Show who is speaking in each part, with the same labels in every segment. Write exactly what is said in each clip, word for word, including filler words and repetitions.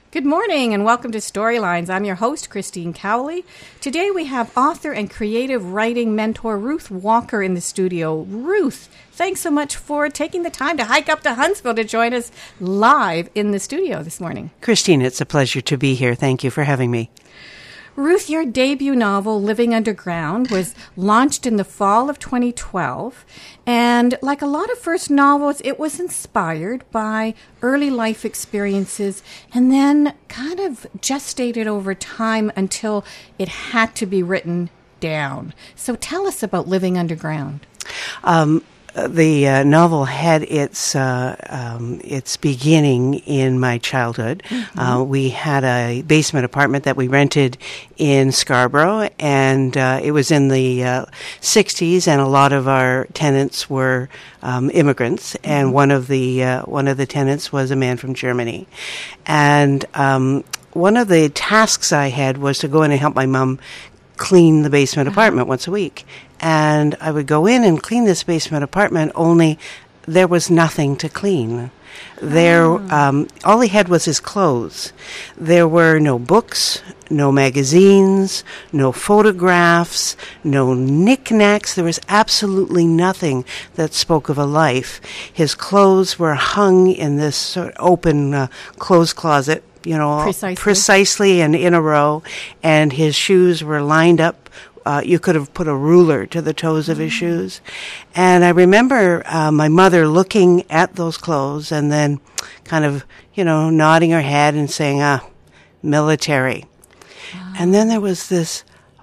Speaker 1: Good morning and welcome to Storylines. I'm your host, Christine Cowley. Today we have author and creative writing mentor Ruth Walker in the studio. Ruth, thanks so much for taking the time to hike up to Huntsville to join us live in the studio this morning.
Speaker 2: Christine, it's a pleasure to be here. Thank you for having me.
Speaker 1: Ruth, your debut novel, Living Underground, was launched in the fall of twenty twelve. And like a lot of first novels, it was inspired by early life experiences and then kind of gestated over time until it had to be written down. So tell us about Living Underground.
Speaker 2: Um, the uh, novel had its uh, um, its beginning in my childhood. Mm-hmm. Uh, we had a basement apartment that we rented in Scarborough, and uh, it was in the uh, sixties, and a lot of our tenants were um, immigrants, mm-hmm. and one of the uh, one of the tenants was a man from Germany, and um, one of the tasks I had was to go in and help my mom clean the basement apartment once a week. And I would go in and clean this basement apartment, only there was nothing to clean. There, oh. um, all he had was his clothes. There were no books, no magazines, no photographs, no knickknacks. There was absolutely nothing that spoke of a life. His clothes were hung in this sort of open uh, clothes closet, you know,
Speaker 1: precisely.
Speaker 2: precisely and in a row, and his shoes were lined up. Uh, you could have put a ruler to the toes of his shoes. And I remember uh, my mother looking at those clothes and then kind of, you know, nodding her head and saying, ah, military. Wow. And then there was this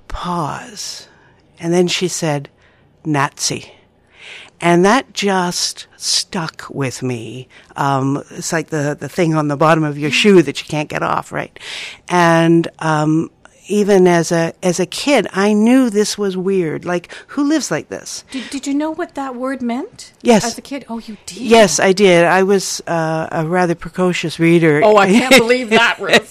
Speaker 2: pause. And then she said, Nazi. And that just stuck with me. Um, it's like the, the thing on the bottom of your shoe that you can't get off, right? And um even as a as a kid, I knew this was weird. Like, who lives like this?
Speaker 1: Did, did you know what that word meant?
Speaker 2: Yes.
Speaker 1: As a kid? Oh, you did?
Speaker 2: Yes, I did. I was uh, a rather precocious reader.
Speaker 1: Oh, I can't believe that, Ruth.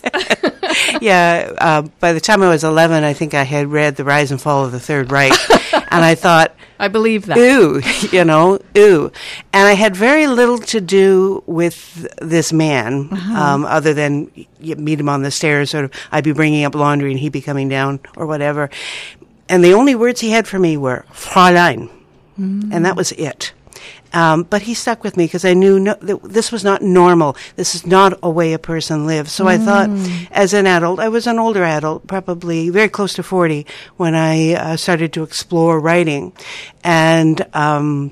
Speaker 2: Yeah. Uh, by the time I was eleven, I think I had read The Rise and Fall of the Third Reich. And I thought,
Speaker 1: I believe that.
Speaker 2: Ooh, you know, ooh. And I had very little to do with this man, uh-huh. um, other than you meet him on the stairs, sort of, I'd be bringing up laundry and he'd be coming down or whatever. And the only words he had for me were Fräulein. Mm. And that was it. Um, but he stuck with me because I knew no, that this was not normal. This is not a way a person lives. So mm. I thought, as an adult, I was an older adult, probably very close to forty, when I uh, started to explore writing. And um,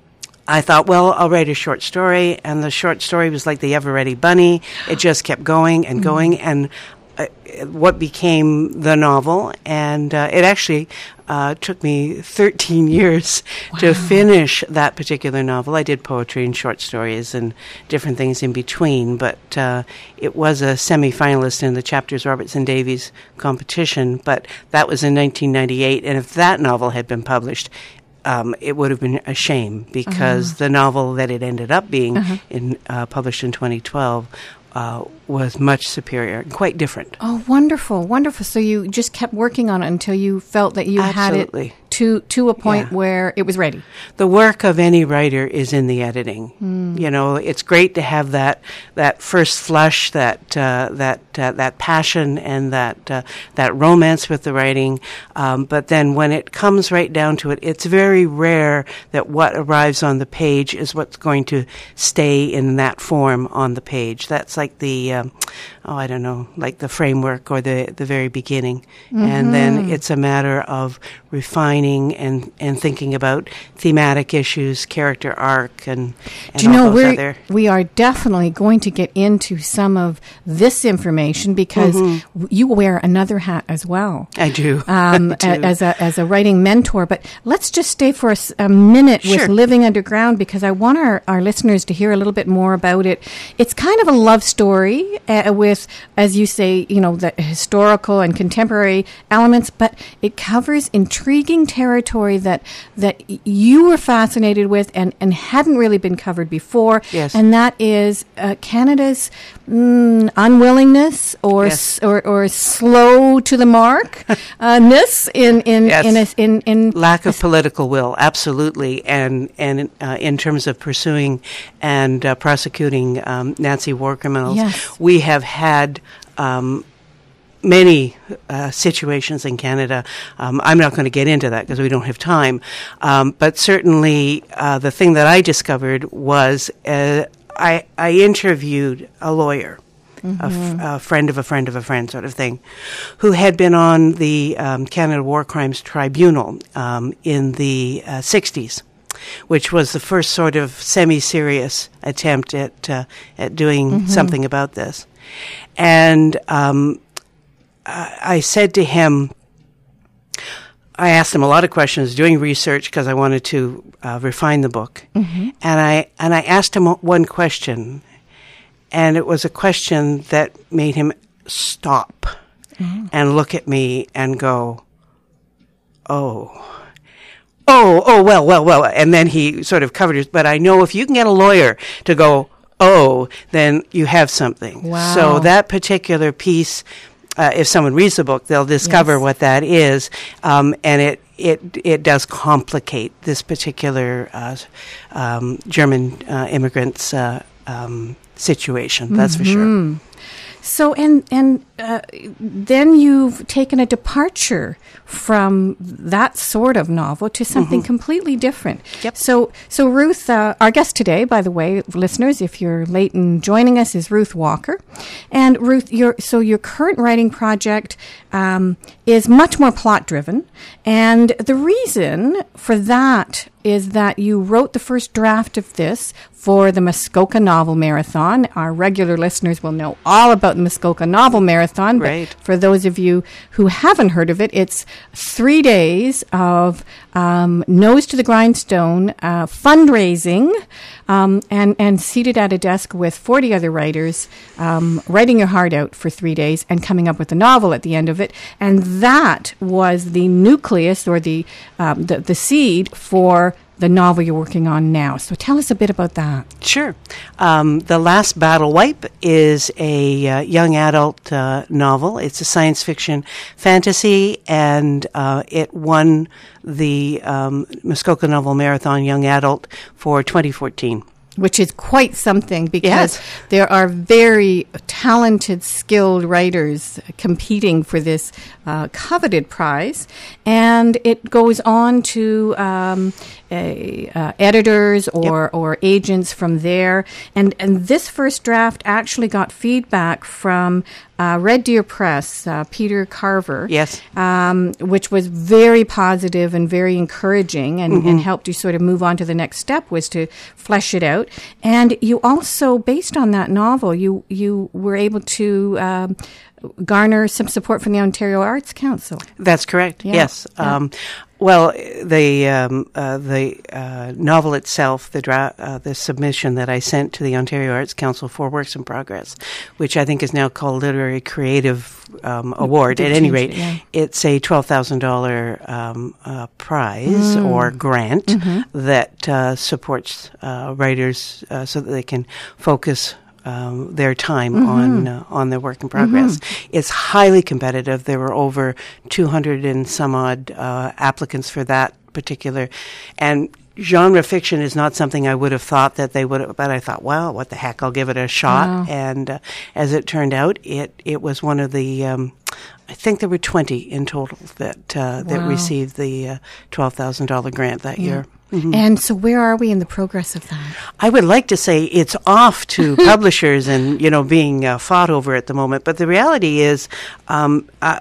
Speaker 2: I thought, well, I'll write a short story. And the short story was like the Ever-Ready Bunny. It just kept going and going. Mm. And Uh, what became the novel, and uh, it actually uh, took me thirteen years wow. to finish that particular novel. I did poetry and short stories and different things in between, but uh, it was a semi-finalist in the Chapters Robertson Davies competition, but that was in nineteen ninety-eight, and if that novel had been published, Um, it would have been a shame because uh-huh. the novel that it ended up being uh-huh. in, uh, published in twenty twelve uh, was much superior and quite different.
Speaker 1: Oh, wonderful, wonderful. So you just kept working on it until you felt that you
Speaker 2: Absolutely.
Speaker 1: had it to to a point
Speaker 2: Yeah.
Speaker 1: where it was ready.
Speaker 2: The work of any writer is in the editing. Mm. You know, it's great to have that that first flush, that uh, that uh, that passion and that uh, that romance with the writing. Um, but then when it comes right down to it, it's very rare that what arrives on the page is what's going to stay in that form on the page. That's like the um, oh, I don't know, like the framework or the the very beginning, mm-hmm. and then it's a matter of refining and and thinking about thematic issues, character arc, and, and
Speaker 1: Do you know,
Speaker 2: all those
Speaker 1: we're,
Speaker 2: other.
Speaker 1: We are definitely going to get into some of this information because mm-hmm. you wear another hat as well.
Speaker 2: I do.
Speaker 1: Um,
Speaker 2: I do.
Speaker 1: As a as a writing mentor. But let's just stay for a, a minute
Speaker 2: Sure.
Speaker 1: with Living Underground because I want our, our listeners to hear a little bit more about it. It's kind of a love story uh, with, as you say, you know, the historical and contemporary elements, but it covers intriguing territory that that you were fascinated with and, and hadn't really been covered before.
Speaker 2: Yes.
Speaker 1: And that is uh, Canada's mm, unwillingness or,
Speaker 2: yes.
Speaker 1: s- or or slow to the mark uh, ness in in
Speaker 2: yes.
Speaker 1: in, a, in in
Speaker 2: lack of political will, absolutely, and and uh, in terms of pursuing and uh, prosecuting um, Nazi war criminals,
Speaker 1: Yes.
Speaker 2: we have had. Um, Many uh, situations in Canada. Um, I'm not going to get into that because we don't have time. Um, but certainly, uh, the thing that I discovered was uh, I, I interviewed a lawyer, mm-hmm. a, f- a friend of a friend of a friend, sort of thing, who had been on the um, Canada War Crimes Tribunal um, in the uh, sixties. Which was the first sort of semi-serious attempt at uh, at doing mm-hmm. something about this, and. Um, I said to him, I asked him a lot of questions, doing research because I wanted to uh, refine the book, mm-hmm. and I and I asked him one question, and it was a question that made him stop mm-hmm. and look at me and go, "Oh, oh, oh, well, well, well," and then he sort of covered his. But I know if you can get a lawyer to go, "Oh," then you have something.
Speaker 1: Wow.
Speaker 2: So that particular piece. Uh, if someone reads the book, they'll discover
Speaker 1: yes.
Speaker 2: what that is, um, and it, it it does complicate this particular uh, um, German uh, immigrants' uh, um, situation. That's mm-hmm. for sure.
Speaker 1: So, and and uh, then you've taken a departure from that sort of novel to something mm-hmm. completely different.
Speaker 2: Yep.
Speaker 1: So, so Ruth, uh, our guest today, by the way, listeners, if you're late in joining us, is Ruth Walker. And Ruth, your so your current writing project um, is much more plot-driven. And the reason for that is that you wrote the first draft of this for the Muskoka Novel Marathon. Our regular listeners will know all about the Muskoka Novel Marathon.
Speaker 2: Right.
Speaker 1: But for those of you who haven't heard of it, it's three days of um, nose to the grindstone uh, fundraising um, and, and seated at a desk with forty other writers, um, writing your heart out for three days and coming up with a novel at the end of it. And that was the nucleus or the um, the, the seed for the novel you're working on now. So tell us a bit about that.
Speaker 2: Sure. Um, The Last Battle Wipe is a uh, young adult uh, novel. It's a science fiction fantasy, and uh, it won the um, Muskoka Novel Marathon Young Adult for twenty fourteen.
Speaker 1: Which is quite something because
Speaker 2: yes.
Speaker 1: there are very talented, skilled writers competing for this uh, coveted prize. And it goes on to um, a, uh, editors or, yep. or agents from there. And, and this first draft actually got feedback from Uh, Red Deer Press, uh, Peter Carver,
Speaker 2: yes,
Speaker 1: um, which was very positive and very encouraging, and,
Speaker 2: mm-hmm.
Speaker 1: and helped you sort of move on to the next step, was to flesh it out. And you also, based on that novel, you you were able to um, garner some support from the Ontario Arts Council.
Speaker 2: That's correct.
Speaker 1: Yeah.
Speaker 2: Yes.
Speaker 1: Yeah.
Speaker 2: Um, well, the um, uh, the uh, novel itself, the dra- uh, the submission that I sent to the Ontario Arts Council for Works in Progress, which I think is now called Literary Creative um, Award. At any rate,
Speaker 1: it, yeah.
Speaker 2: it's a twelve thousand dollar um, uh, prize mm. or grant mm-hmm. that uh, supports uh, writers uh, so that they can focus Um, their time mm-hmm. on uh, on their work in progress. Mm-hmm. It's highly competitive. There were over two hundred and some odd uh, applicants for that particular, and genre fiction is not something I would have thought that they would have, but I thought, well, what the heck, I'll give it a shot.
Speaker 1: Wow.
Speaker 2: And uh, as it turned out, it, it was one of the, um, I think there were twenty in total that, uh, wow. that received the uh, twelve thousand dollars grant that yeah. year. Mm-hmm.
Speaker 1: And so where are we in the progress of that?
Speaker 2: I would like to say it's off to publishers and, you know, being uh, fought over at the moment. But the reality is um, uh,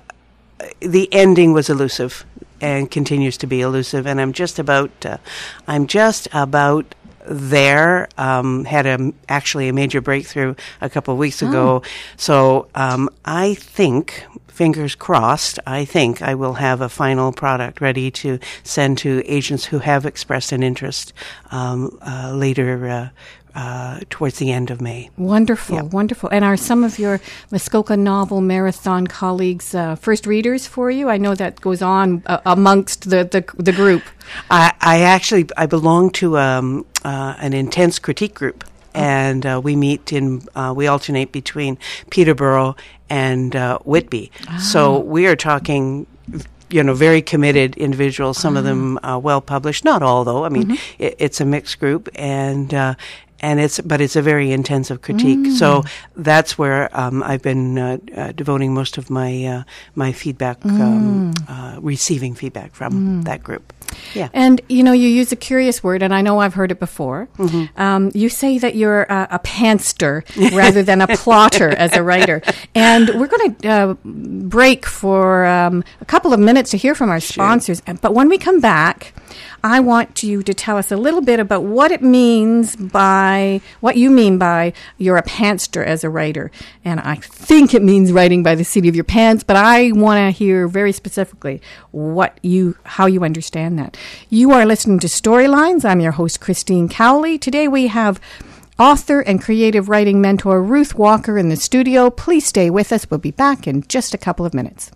Speaker 2: the ending was elusive and continues to be elusive. And I'm just about, uh, I'm just about there. Um, had a, actually a major breakthrough a couple of weeks ago. Oh. So um, I think... Fingers crossed, I think I will have a final product ready to send to agents who have expressed an interest um, uh, later uh, uh, towards the end of May.
Speaker 1: Wonderful,
Speaker 2: Yep.
Speaker 1: wonderful. And are some of your Muskoka Novel Marathon colleagues uh, first readers for you? I know that goes on uh, amongst the, the the group.
Speaker 2: I, I actually I belong to um, uh, an intense critique group, and uh, we meet in uh, we alternate between Peterborough and uh, Whitby.
Speaker 1: Ah.
Speaker 2: So we are talking, you know, very committed individuals. Some of them uh, well published, not all though. I mean,
Speaker 1: Mm-hmm.
Speaker 2: it, it's a mixed group, and. Uh, And it's, but it's a very intensive critique.
Speaker 1: Mm.
Speaker 2: So that's where um, I've been uh, uh, devoting most of my uh, my feedback, um, uh, receiving feedback from that group. Yeah.
Speaker 1: And, you know, you use a curious word, and I know I've heard it before.
Speaker 2: Mm-hmm.
Speaker 1: Um, you say that you're a, a pantster rather than a plotter as a writer. And we're going to uh, break for um, a couple of minutes to hear from our sponsors. But when we come back, I want you to tell us a little bit about what it means by, what you mean by you're a pantster as a writer. And I think it means writing by the seat of your pants, but I want to hear very specifically what you, how you understand that. You are listening to Storylines. I'm your host, Christine Cowley. Today we have author and creative writing mentor Ruth Walker in the studio. Please stay with us. We'll be back in just a couple of minutes.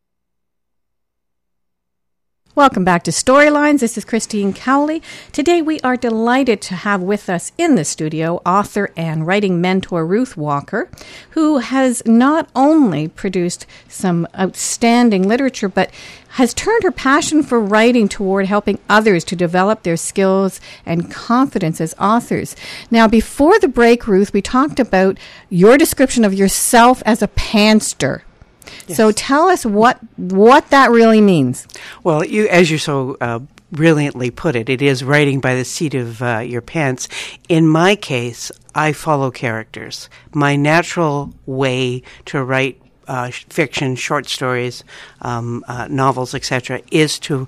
Speaker 1: Welcome back to Storylines. This is Christine Cowley. Today we are delighted to have with us in the studio author and writing mentor Ruth Walker, who has not only produced some outstanding literature, but has turned her passion for writing toward helping others to develop their skills and confidence as authors. Now, before the break, Ruth, we talked about your description of yourself as a pantster. Yes. So tell us what what that really means.
Speaker 2: Well, you, as you so uh, brilliantly put it, it is writing by the seat of uh, your pants. In my case, I follow characters. My natural way to write uh, fiction, short stories, um, uh, novels, et cetera, is to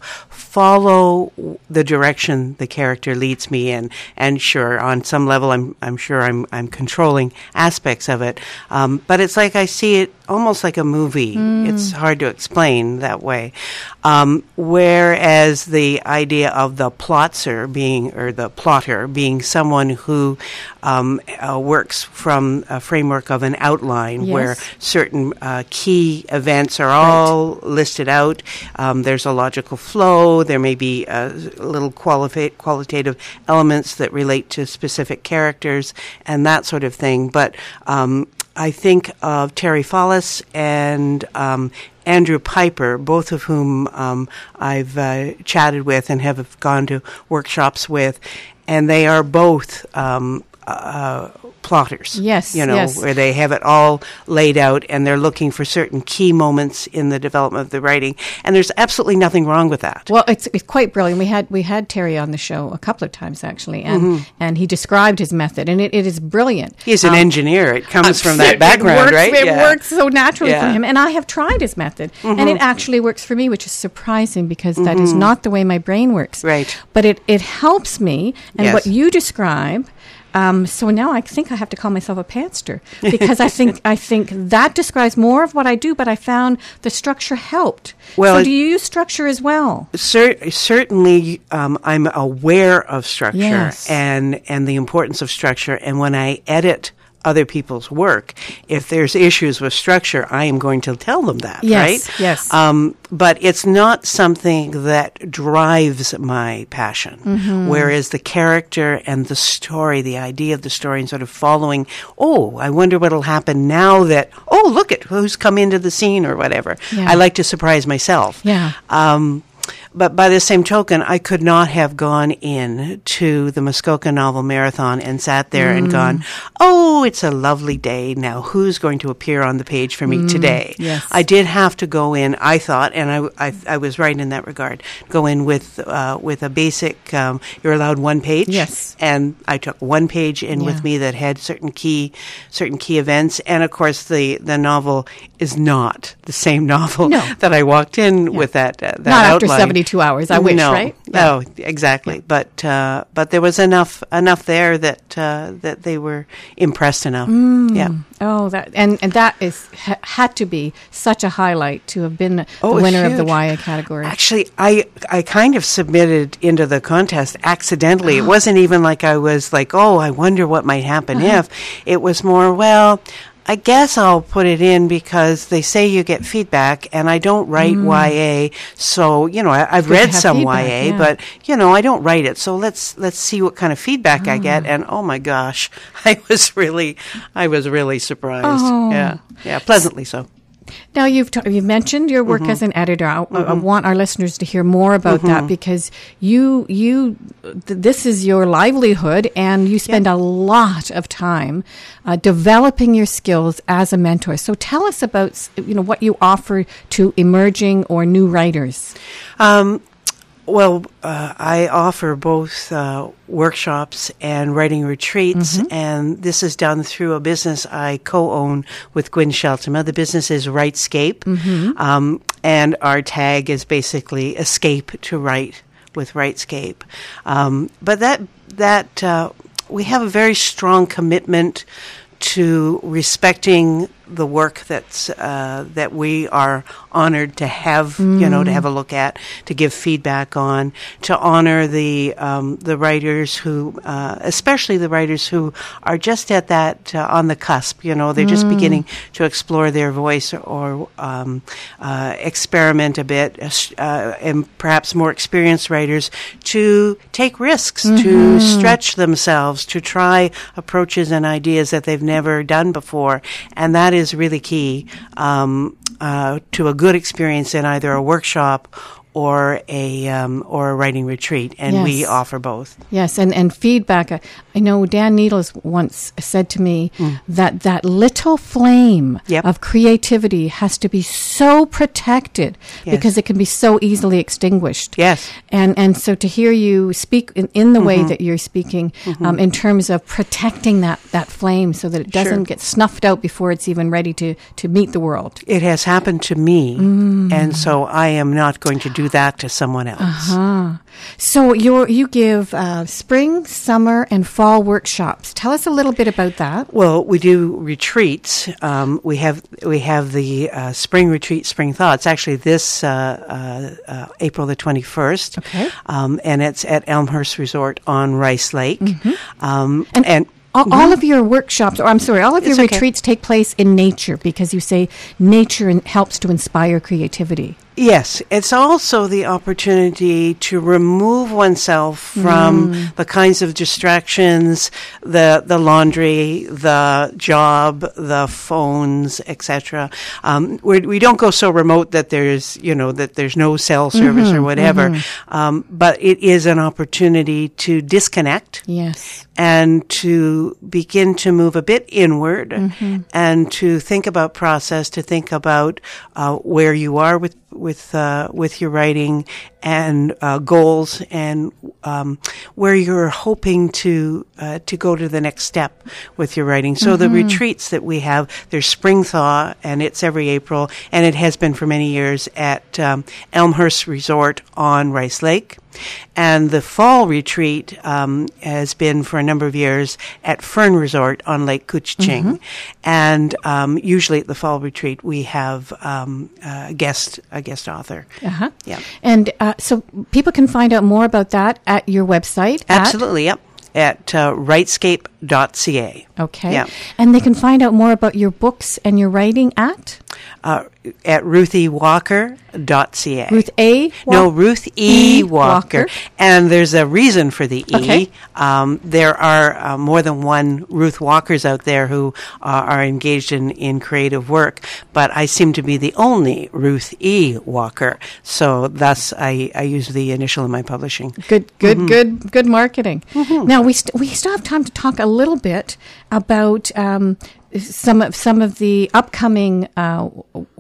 Speaker 2: follow the direction the character leads me in. And sure, on some level, I'm I'm sure I'm I'm controlling aspects of it. Um, but it's like I see it almost like a movie. Mm. It's hard to explain that way. Um, whereas the idea of the plotzer being, or the plotter being someone who um, uh, works from a framework of an outline, yes, where certain uh, key events are all right. listed out. Um, there's a logical flow. There may be uh, little quali- qualitative elements that relate to specific characters and that sort of thing. But um, I think of Terry Follis and um, Andrew Piper, both of whom um, I've uh, chatted with and have gone to workshops with, and they are both um, uh, plotters.
Speaker 1: Yes,
Speaker 2: you know,
Speaker 1: yes.
Speaker 2: where they have it all laid out, and they're looking for certain key moments in the development of the writing. And there's absolutely nothing wrong with that.
Speaker 1: Well, it's, it's quite brilliant. We had we had Terry on the show a couple of times actually, and
Speaker 2: mm-hmm.
Speaker 1: and he described his method, and it, it is brilliant.
Speaker 2: He's an um, engineer. It comes uh, from that
Speaker 1: it,
Speaker 2: background,
Speaker 1: it works,
Speaker 2: right?
Speaker 1: It
Speaker 2: yeah.
Speaker 1: works so naturally
Speaker 2: yeah.
Speaker 1: for him, and I have tried his method, mm-hmm. and it actually works for me, which is surprising because mm-hmm. that is not the way my brain works.
Speaker 2: Right.
Speaker 1: But it it helps me, and
Speaker 2: yes.
Speaker 1: what you describe. Um, so now I think I have to call myself a pantster because I think I think that describes more of what I do. But I found the structure helped.
Speaker 2: Well,
Speaker 1: so do you use structure as well?
Speaker 2: Cer- certainly, um, I'm aware of structure
Speaker 1: yes.
Speaker 2: and and the importance of structure. And when I edit other people's work, if there's issues with structure, I am going to tell them that,
Speaker 1: yes,
Speaker 2: right?
Speaker 1: Yes,
Speaker 2: um, but it's not something that drives my passion,
Speaker 1: mm-hmm.
Speaker 2: whereas the character and the story, the idea of the story and sort of following, oh, I wonder what'll happen now that, oh, look at who's come into the scene or whatever.
Speaker 1: Yeah.
Speaker 2: I like to surprise myself.
Speaker 1: Yeah.
Speaker 2: Um, But by the same token, I could not have gone in to the Muskoka Novel Marathon and sat there mm. and gone, oh, it's a lovely day. Now, who's going to appear on the page for me
Speaker 1: mm.
Speaker 2: today?
Speaker 1: Yes.
Speaker 2: I did have to go in, I thought, and I, I, I was right in that regard, go in with uh, with a basic, um, you're allowed one page.
Speaker 1: Yes.
Speaker 2: And I took one page in
Speaker 1: yeah.
Speaker 2: with me that had certain key certain key events. And, of course, the, the novel is not the same novel
Speaker 1: no.
Speaker 2: that I walked in
Speaker 1: yeah.
Speaker 2: with that, uh, that
Speaker 1: not
Speaker 2: outline.
Speaker 1: After
Speaker 2: satisfied.
Speaker 1: seventy-two hours. I wish,
Speaker 2: no,
Speaker 1: right?
Speaker 2: No, exactly. Yeah. But uh, but there was enough enough there that uh, that they were impressed enough.
Speaker 1: Mm.
Speaker 2: Yeah.
Speaker 1: Oh, that and, and that is ha, had to be such a highlight to have been
Speaker 2: oh,
Speaker 1: the winner of the
Speaker 2: huge.
Speaker 1: Y A category.
Speaker 2: Actually, I I kind of submitted into the contest accidentally. It wasn't even like I was like, oh, I wonder what might happen uh-huh. if. It was more, well, I guess I'll put it in because they say you get feedback, and I don't write mm. Y A, so you know I, I've read some feedback, Y A, yeah. but you know I don't write it. So let's let's see what kind of feedback oh. I get. And oh my gosh, I was really I was really surprised.
Speaker 1: Oh.
Speaker 2: Yeah, yeah, pleasantly so.
Speaker 1: Now, you've t- you've mentioned your work mm-hmm. as an editor. I, mm-hmm. I want our listeners to hear more about mm-hmm. that because you you th- this is your livelihood, and you spend yep. a lot of time uh, developing your skills as a mentor. So, tell us about you know what you offer to emerging or new writers.
Speaker 2: Um, well, uh, I offer both uh, workshops and writing retreats, mm-hmm. and this is done through a business I co-own with Gwen Sheltema. The business is Writescape, mm-hmm. um, and our tag is basically Escape to Write with Writescape. Um, but that that uh, we have a very strong commitment to respecting the work that's uh, that we are honored to have, mm. you know, to have a look at, to give feedback on, to honor the um, the writers who, uh, especially the writers who are just at that uh, on the cusp. You know, they're mm. just beginning to explore their voice or, or um, uh, experiment a bit, uh, and perhaps more experienced writers to take risks, mm-hmm. to stretch themselves, to try approaches and ideas that they've never done before, and that is really key um, uh, to a good experience in either a workshop or a um, or a writing retreat, and yes. we offer both.
Speaker 1: Yes, and, and feedback. I, I know Dan Needles once said to me mm. that that little flame yep. of creativity has to be so protected yes. because it can be so easily extinguished.
Speaker 2: Yes.
Speaker 1: And and so to hear you speak in, in the mm-hmm. way that you're speaking mm-hmm. um, in terms of protecting that, that flame so that it doesn't sure. get snuffed out before it's even ready to, to meet the world.
Speaker 2: It has happened to me, mm. and so I am not going to do that to someone else.
Speaker 1: Uh-huh. So you you give uh, spring, summer, and fall workshops. Tell us a little bit about that.
Speaker 2: Well, we do retreats. Um, we have we have the uh, spring retreat, Spring Thoughts. Actually, this uh, uh, uh, April the twenty-first.
Speaker 1: Okay.
Speaker 2: Um, and it's at Elmhurst Resort on Rice Lake.
Speaker 1: Mm-hmm.
Speaker 2: Um, and, and
Speaker 1: all, all of your workshops, or I'm sorry, all of your
Speaker 2: it's
Speaker 1: retreats
Speaker 2: okay.
Speaker 1: take place in nature because you say nature in, helps to inspire creativity.
Speaker 2: Yes, it's also the opportunity to remove oneself from mm. the kinds of distractions, the the laundry, the job, the phones, et cetera. Um, we don't go so remote that there's you know that there's no cell service mm-hmm, or whatever, mm-hmm. um, but it is an opportunity to disconnect.
Speaker 1: Yes.
Speaker 2: And to begin to move a bit inward mm-hmm. and to think about process, to think about uh, where you are with with uh, with your writing and uh, goals and um, where you're hoping to uh, to go to the next step with your writing. So mm-hmm. the retreats that we have, there's Spring Thaw, and it's every April, and it has been for many years at um, Elmhurst Resort on Rice Lake. And the fall retreat um, has been for a number of years at Fern Resort on Lake Couchiching. Mm-hmm. And um, usually at the fall retreat, we have um, a guest a guest author.
Speaker 1: Uh-huh.
Speaker 2: Yeah.
Speaker 1: And uh, so people can find out more about that at your website.
Speaker 2: Absolutely, yep. At uh, writescape dot c a.
Speaker 1: Okay.
Speaker 2: Yeah.
Speaker 1: And they can find out more about your books and your writing at?
Speaker 2: Uh, at ruth e walker dot c a.
Speaker 1: Ruth A? Walker?
Speaker 2: No, Ruth E.
Speaker 1: E.
Speaker 2: Walker.
Speaker 1: Walker.
Speaker 2: And there's a reason for the E.
Speaker 1: Okay.
Speaker 2: Um, there are uh, more than one Ruth Walkers out there who uh, are engaged in, in creative work, but I seem to be the only Ruth E. Walker. So thus I, I use the initial in my publishing.
Speaker 1: Good, good, mm-hmm. good, good marketing.
Speaker 2: Mm-hmm.
Speaker 1: Now, we, st- we still have time to talk a little bit about um, some of some of the upcoming uh,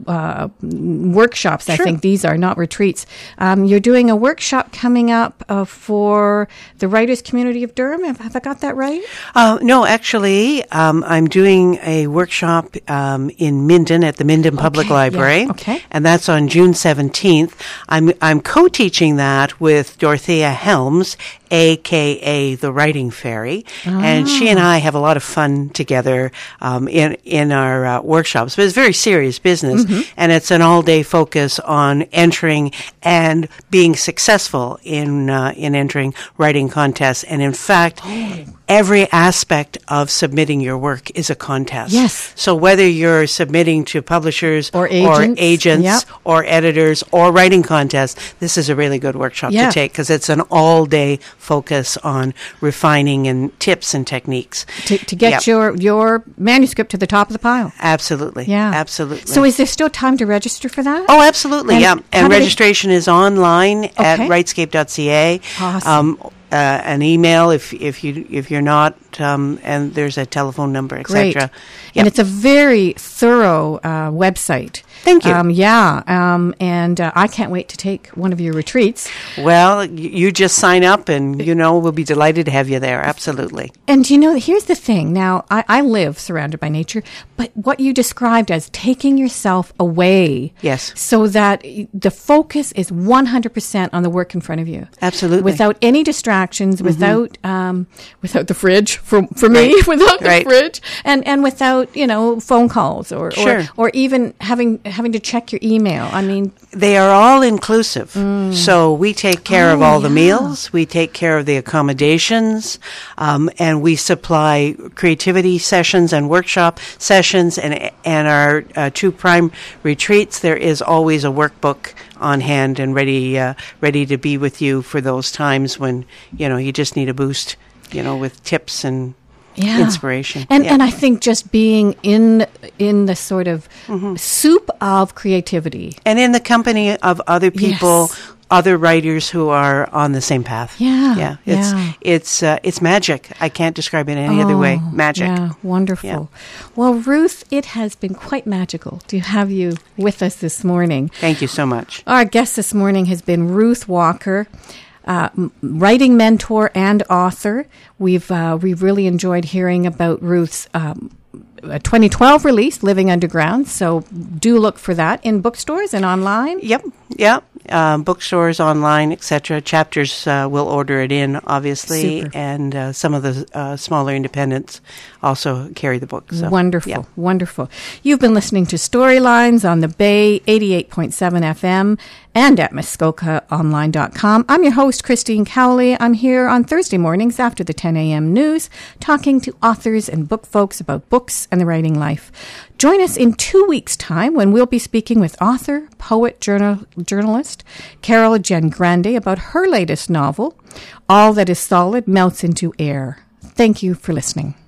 Speaker 1: uh, workshops. I
Speaker 2: Sure.
Speaker 1: think these are not retreats. Um, you're doing a workshop coming up uh, for the writers community of Durham. Have, have I got that right?
Speaker 2: Uh, no, actually, um, I'm doing a workshop um, in Minden at the Minden Public
Speaker 1: Okay,
Speaker 2: Library,
Speaker 1: yeah, okay.
Speaker 2: and that's on June seventeenth. I'm I'm co-teaching that with Dorothea Helms, a k a the Writing Fairy, and she and I have a lot of fun together um, in in our uh, workshops. But it's very serious business,
Speaker 1: Mm-hmm.
Speaker 2: and it's an all-day focus on entering and being successful in uh, in entering writing contests. And in fact, every aspect of submitting your work is a contest.
Speaker 1: Yes.
Speaker 2: So whether you're submitting to publishers
Speaker 1: Or agents.
Speaker 2: or, agents
Speaker 1: Yep.
Speaker 2: or editors or writing contests, this is a really good workshop
Speaker 1: Yeah.
Speaker 2: to take because it's an all-day focus on refining and tips and techniques.
Speaker 1: To, to get
Speaker 2: Yep.
Speaker 1: your, your manuscript to the top of the pile.
Speaker 2: Absolutely.
Speaker 1: Yeah.
Speaker 2: Absolutely.
Speaker 1: So is there still time to register for that?
Speaker 2: Oh, absolutely.
Speaker 1: And
Speaker 2: yeah.
Speaker 1: how
Speaker 2: And
Speaker 1: do they-
Speaker 2: registration is online at
Speaker 1: Okay.
Speaker 2: writescape dot c a.
Speaker 1: Awesome.
Speaker 2: Um, uh, an email if if you if you're not, um, and there's a telephone number, et
Speaker 1: Great.
Speaker 2: cetera.
Speaker 1: And
Speaker 2: Yep.
Speaker 1: it's a very thorough uh, website.
Speaker 2: Thank you.
Speaker 1: Um, yeah. Um, and uh, I can't wait to take one of your retreats.
Speaker 2: Well, y- you just sign up, and you know we'll be delighted to have you there. Absolutely.
Speaker 1: And you know, here's the thing. Now, I, I live surrounded by nature, but what you described as taking yourself away.
Speaker 2: Yes.
Speaker 1: So that y- the focus is one hundred percent on the work in front of you.
Speaker 2: Absolutely.
Speaker 1: Without any distractions, without um, without the fridge, for, for me, without the
Speaker 2: Right.
Speaker 1: fridge, and, and without, you know, phone calls or,
Speaker 2: Sure.
Speaker 1: or, or even having having to check your email. I mean,
Speaker 2: They are all inclusive. So we take care of
Speaker 1: Oh,
Speaker 2: all the
Speaker 1: yeah.
Speaker 2: meals, we take care of the accommodations, um, and we supply creativity sessions and workshop sessions. And and our uh, two prime retreats, there is always a workbook on hand and ready uh, ready to be with you for those times when you know you just need a boost, you know, with tips and
Speaker 1: yeah.
Speaker 2: inspiration.
Speaker 1: And
Speaker 2: Yeah.
Speaker 1: and I think just being in in the sort of soup of creativity.
Speaker 2: and in the company of other people,
Speaker 1: Yes.
Speaker 2: other writers who are on the same path.
Speaker 1: Yeah,
Speaker 2: yeah, it's
Speaker 1: yeah.
Speaker 2: it's uh, it's magic. I can't describe it any other way.
Speaker 1: Oh,
Speaker 2: Magic.
Speaker 1: Yeah, wonderful.
Speaker 2: Yeah.
Speaker 1: Well, Ruth, it has been quite magical to have you with us this morning.
Speaker 2: Thank you so much.
Speaker 1: Our guest this morning has been Ruth Walker, uh, m- writing mentor and author. We've uh, we've really enjoyed hearing about Ruth's um, uh, twenty twelve release, Living Underground. So do look for that in bookstores and online.
Speaker 2: Yep, yep. Um, bookstores, online, et cetera. Chapters uh, will order it in, obviously,
Speaker 1: Super.
Speaker 2: and uh, some of the uh, smaller independents also carry the book. So,
Speaker 1: Wonderful,
Speaker 2: yeah.
Speaker 1: wonderful. You've been listening to Storylines on the Bay, eighty-eight point seven F M, and at muskoka online dot com. I'm your host, Christine Cowley. I'm here on Thursday mornings after the ten a.m. news, talking to authors and book folks about books and the writing life. Join us in two weeks' time when we'll be speaking with author, poet, journal, journalist Carol Jen Grande about her latest novel, All That Is Solid Melts Into Air. Thank you for listening.